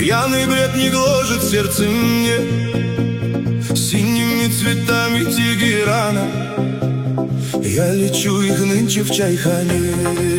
Пьяный бред не гложет сердце мне синими цветами Тегерана. Я лечу их нынче в Чайхане.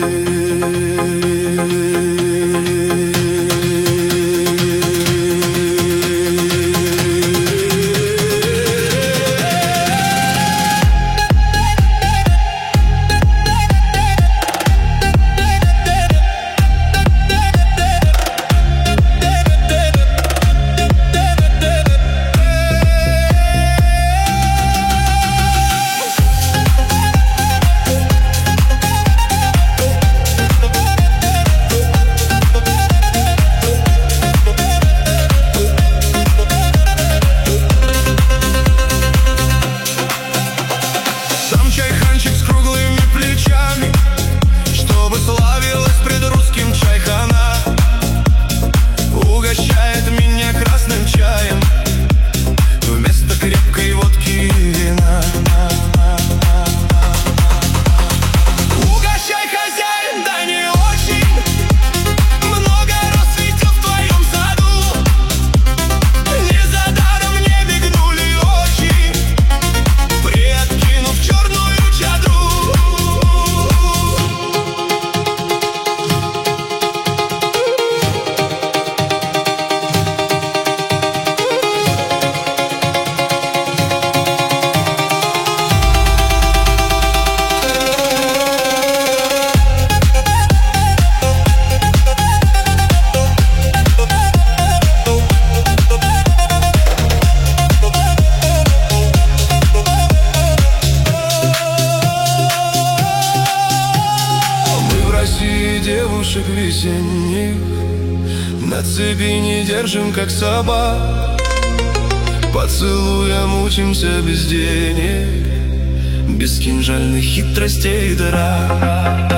Чайханчик с круглыми плечами, чтобы славилась пред русским Чайхана. Угощает меня красным чаем вместо крепкой водки и вина. Угощай, хозяин, да не очень. Много роз цветет в твоем саду. Не за даром мне мигнули очи, приоткинув черную чадру. Девушек весенних на цепи не держим, как собак. Поцелуем учимся без денег, без кинжальных хитростей и драк.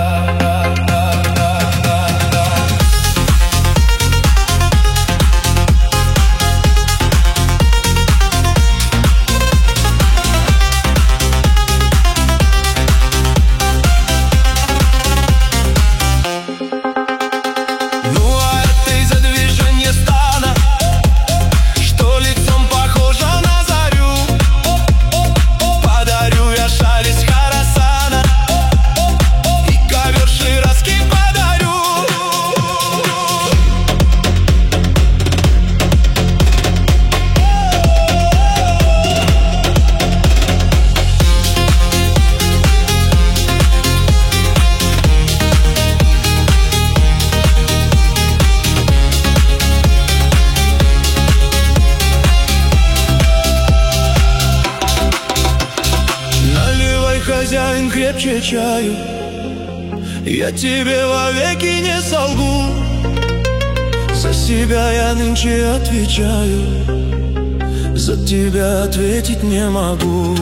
Хозяин, крепче чаю, я тебе вовеки не солгу. За себя я нынче отвечаю, за тебя ответить не могу.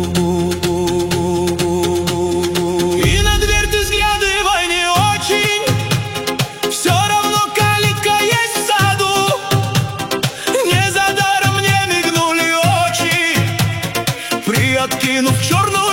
И на дверь ты взглядывай не очень, все равно калитка есть в саду. Не за даром мне мигнули очи, приоткинув черную